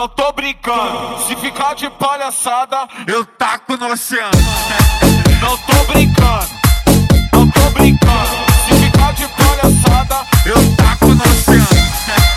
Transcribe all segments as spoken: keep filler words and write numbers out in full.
Não tô brincando, se ficar de palhaçada, eu taco no oceano. Não tô brincando, não tô brincando, se ficar de palhaçada, eu taco no oceano.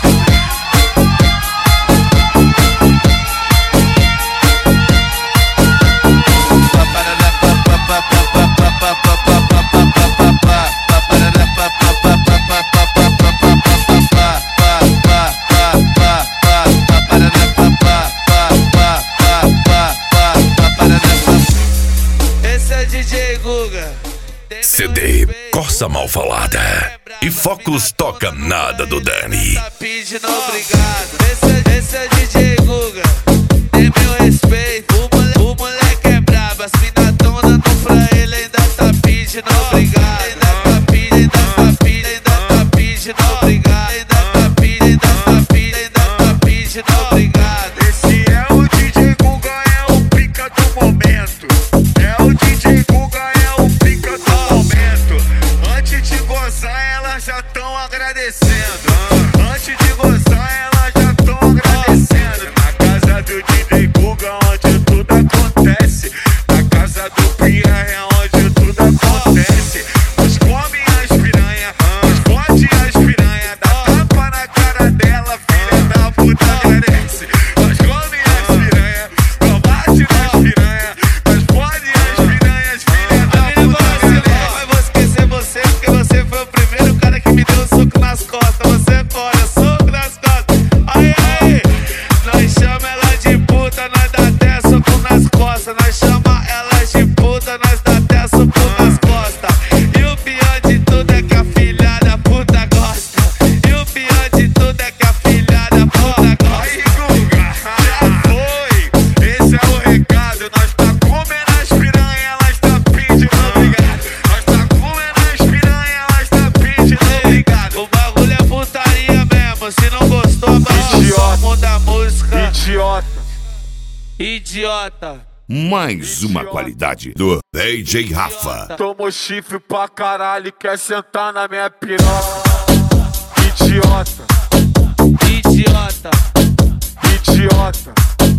C D Corsa Mal Falada e Focus Toca Nada do Dani. Tá pedindo obrigado. Esse, esse é D J Guga, tem meu respeito. O moleque, o moleque é brabo, as mina tão dando pra ele, ainda tá pedindo obrigado. Ainda tá pedindo, ainda tá pedindo, ainda tá pedindo obrigado. Ainda tá pedindo, ainda tá pedindo, ainda tá pedindo obrigado. Esse é o D J Guga, é o pica do momento. É o D J Guga, é o pica do momento. Antes de gozar, elas já tão agradecendo. Antes de gozar, elas já tão agradecendo. Na casa do D J Guga, onde tudo acontece. Na casa do Pia é onde tudo acontece. Os come as piranha, os fode as piranha. Dá tapa na cara dela, filha da puta agradece. Nós come as piranha, nós bate nas piranha. Nós fode as piranhas, filha da puta agradece. Mas vou esquecer você, porque você foi o primeiro cara que me deu um soco nas costas. Você é foda, soco nas costas. Aí, aí, nós chama ela de puta, nós dá até soco nas costas. Nós chama ela de puta, nós dá até soco nas costas. E o pior de tudo é que a filha da puta gosta. E o pior de tudo é que a filha da puta gosta. Aí, Guga, já foi. Esse é o recado. Nós tá comendo as piranha, elas tá pedindo obrigado. Nós tá comendo as piranha, elas tá pedindo obrigado. O bagulho é putaria mesmo. Se não gostou, abaixa o som, muda a música. Idiota. Idiota. Mais uma qualidade do D J Rafa. Tomou chifre pra caralho e quer sentar na minha piroca. Idiota, Idiota. idiota.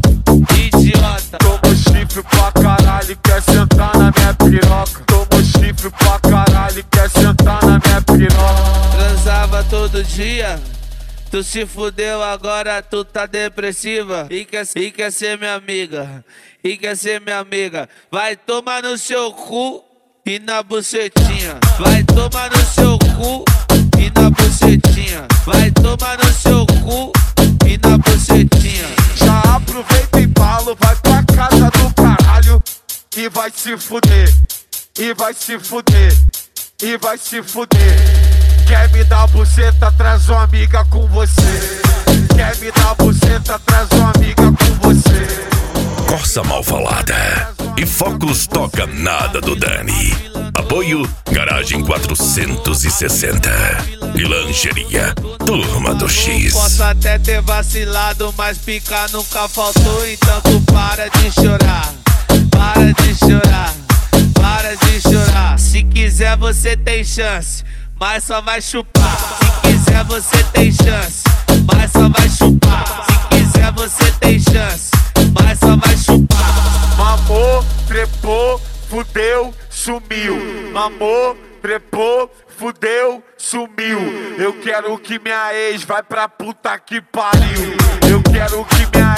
Idiota. Tomou chifre pra caralho e quer sentar na minha piroca. Tomou chifre pra caralho e quer sentar na minha piroca. Transava todo dia, tu se fudeu, agora tu tá depressiva e quer, e quer ser minha amiga, e quer ser minha amiga. Vai tomar no seu cu e na bucetinha. Vai tomar no seu cu e na bucetinha. Vai tomar no seu cu e na bucetinha. Já aproveita e embalo, vai pra casa do caralho e vai se fuder, e vai se fuder, e vai se fuder. Quer me dar buceta, traz uma amiga com você. Quer me dar buceta, traz uma amiga com você. Corsa Mal Falada e Focus Toca Nada do Dani. Apoio Garagem quatrocentos e sessenta e Lancheria Turma do X. Posso até ter vacilado, mas picar nunca faltou. Então tu para de chorar, para de chorar, para de chorar. Se quiser você tem chance, mas só vai chupar. Se quiser você tem chance, mas só vai chupar. Se quiser você tem chance, mas só vai chupar. Mamou, trepou, fudeu, sumiu. Mamou, trepou, fudeu, sumiu. Eu quero que minha ex vai pra puta que pariu. Eu quero que minha